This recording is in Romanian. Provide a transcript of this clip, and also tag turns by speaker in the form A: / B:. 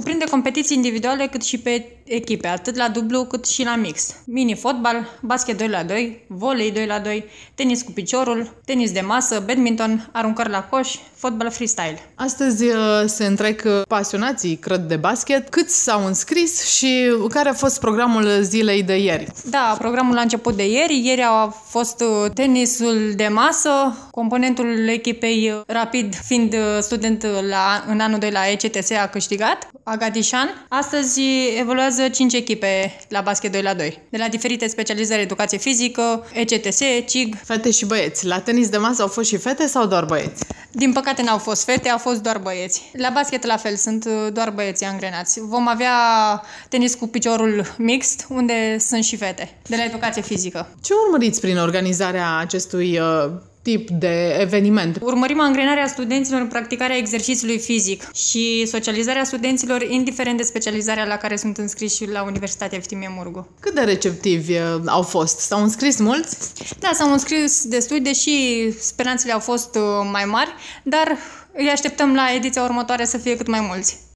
A: Cuprinde competiții individuale cât și pe echipe, atât la dublu cât și la mix. Mini-fotbal, basket 2 la 2, volei 2 la 2, tenis cu piciorul, tenis de masă, badminton, aruncări la coș, fotbal freestyle.
B: Astăzi se întrec pasionații, cred, de basket. Câți s-au înscris și care a fost programul zilei de ieri?
A: Da, programul a început de ieri. Ieri a fost tenisul de masă, componentul echipei Rapid, fiind student în anul 2 la ECTS, a câștigat, Agadișan. Astăzi evoluează 5 echipe la basket 2 la 2, de la diferite specializări, educație fizică, ECTS, CIG.
B: Fete și băieți. La tenis de masă au fost și fete sau doar băieți?
A: Din păcate n-au fost fete, au fost doar băieți. La basket la fel, sunt doar băieții angrenați. Vom avea tenis cu piciorul mixt, unde sunt și fete, de la educație fizică.
B: Ce urmăriți prin organizarea acestui tip de eveniment?
A: Urmărim angrenarea studenților în practicarea exercițiului fizic și socializarea studenților, indiferent de specializarea la care sunt înscriși la Universitatea Eftimie Murugu.
B: Cât de receptivi au fost? S-au înscris mulți?
A: Da, s-au înscris destui, deși speranțele au fost mai mari, dar îi așteptăm la ediția următoare să fie cât mai mulți.